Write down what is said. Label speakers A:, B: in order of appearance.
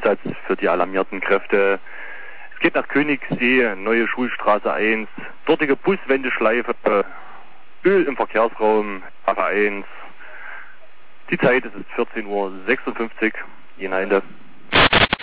A: Einsatz für die alarmierten Kräfte. Es geht nach Königssee, Neue Schulstraße 1, dortige Buswendeschleife, Öl im Verkehrsraum, A1. Die Zeit ist 14:56 Uhr, je nach Ende.